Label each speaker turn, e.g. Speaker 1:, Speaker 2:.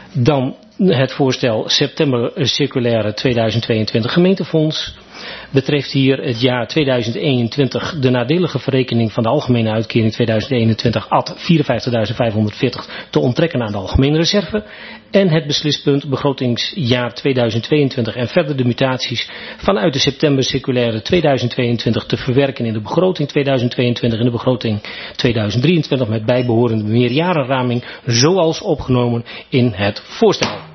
Speaker 1: Dan het voorstel september circulaire 2022 gemeentefonds. Betreft hier het jaar 2021 de nadelige verrekening van de algemene uitkering 2021 ad 54.540 te onttrekken aan de algemene reserve. En het beslispunt begrotingsjaar 2022 en verder de mutaties vanuit de september circulaire 2022 te verwerken in de begroting 2022 en de begroting 2023 met bijbehorende meerjarenraming zoals opgenomen in het voorstel.